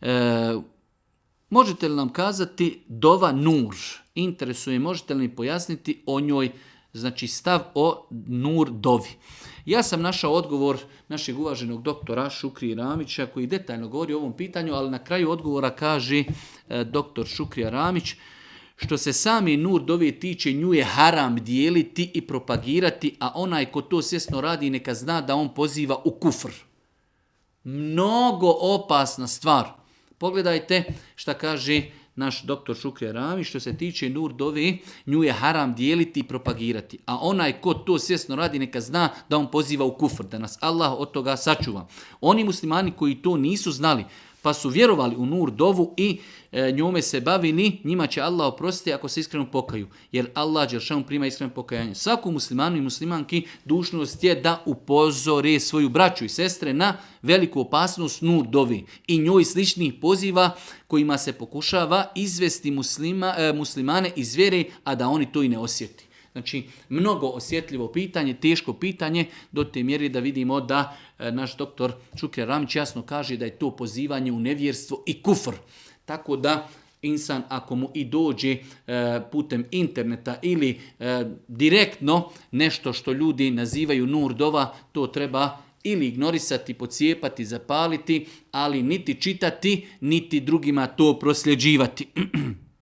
Možete li nam kazati dova nur? Interesuje, možete li mi pojasniti o njoj, znači stav o nur dovi? Ja sam našao odgovor našeg uvaženog doktora Šukrije Ramića koji detaljno govori o ovom pitanju, ali na kraju odgovora kaže doktor Šukrija Ramić, što se sami nur dove tiče, nju je haram dijeliti i propagirati, a onaj ko to svjesno radi neka zna da on poziva u kufr. Mnogo opasna stvar. Pogledajte šta kaže naš doktor Šukrija Ramić, što se tiče nur dove, nju je haram dijeliti i propagirati. A onaj ko to svjesno radi neka zna da on poziva u kufr, da nas Allah od toga sačuva. Oni muslimani koji to nisu znali, pa su vjerovali u nur dovu i njome se bavili, njima će Allah oprostiti ako se iskreno pokaju. Jer Allah dželešanu prima iskreno pokajanje. Svaku muslimanu i muslimanki dužnost je da upozore svoju braću i sestre na veliku opasnost nur dovi i njoj sličnih poziva kojima se pokušava izvesti muslimane iz vjere, a da oni to i ne osjeti. Znači, mnogo osjetljivo pitanje, teško pitanje, do te mjere da vidimo da naš doktor Šukrija Ramić jasno kaže da je to pozivanje u nevjerstvo i kufr. Tako da insan ako mu i dođe putem interneta ili direktno nešto što ljudi nazivaju nur dova, to treba ili ignorisati, pocijepati, zapaliti, ali niti čitati, niti drugima to prosljeđivati.